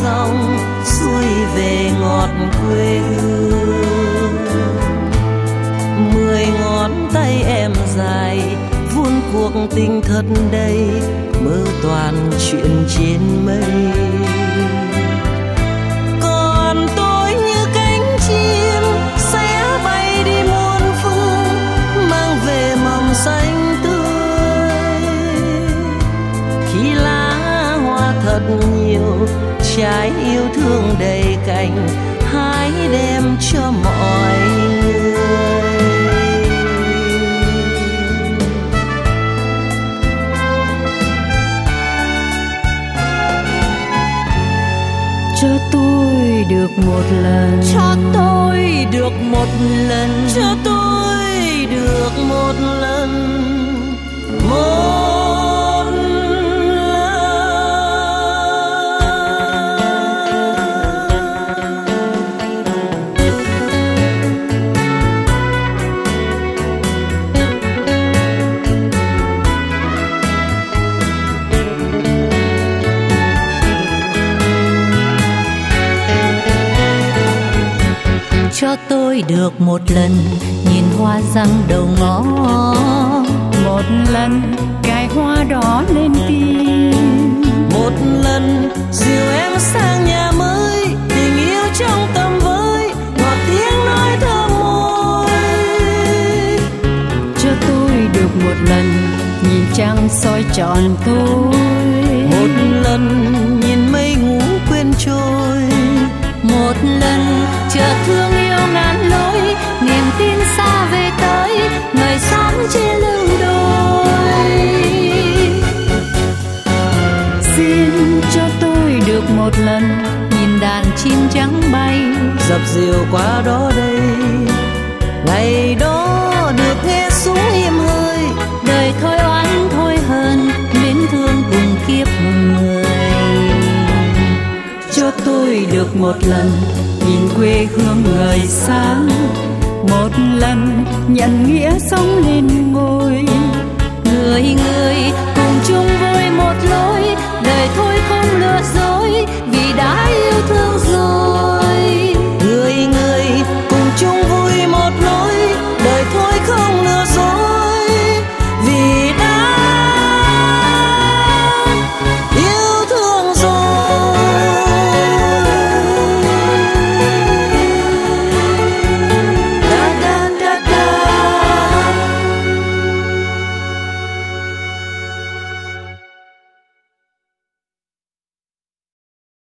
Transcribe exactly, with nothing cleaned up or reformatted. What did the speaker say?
dòng xuôi về ngọt quê hương. Mười ngón tay em dài vun cuộc tình thật đầy, mơ toàn chuyện trên mây. Còn tôi như cánh chim sẽ bay đi muôn phương, mang về mầm xanh tươi. Khi lá hoa thật nhiều, trái yêu thương đầy cành, hãy đem cho mọi người. Cho tôi được một lần, cho tôi được một lần, cho tôi được một lần, một cho tôi được một lần nhìn hoa răng đầu ngõ, một lần cài hoa đỏ lên tim, một lần dìu em sang nhà mới, tình yêu trong tâm với ngọt tiếng nói thơm môi. Cho tôi được một lần nhìn trăng soi trọn tôi, một lần nhìn mây ngủ quên trôi, một lần chờ thương yêu ngàn lối, niềm tin xa về tới người sáng trên lưng đồi. Xin cho tôi được một lần nhìn đàn chim trắng bay, dập dìu qua đó đây, ngày đó được nghe súng im hơi, đời thôi oán thôi hờn, luyến thương cùng kiếp người. Cho tôi được một lần nhìn quê hương người sáng, một lần nhận nghĩa sống lên ngôi. Người người cùng chung vui một lối, đời thôi không lừa dối, vì đã yêu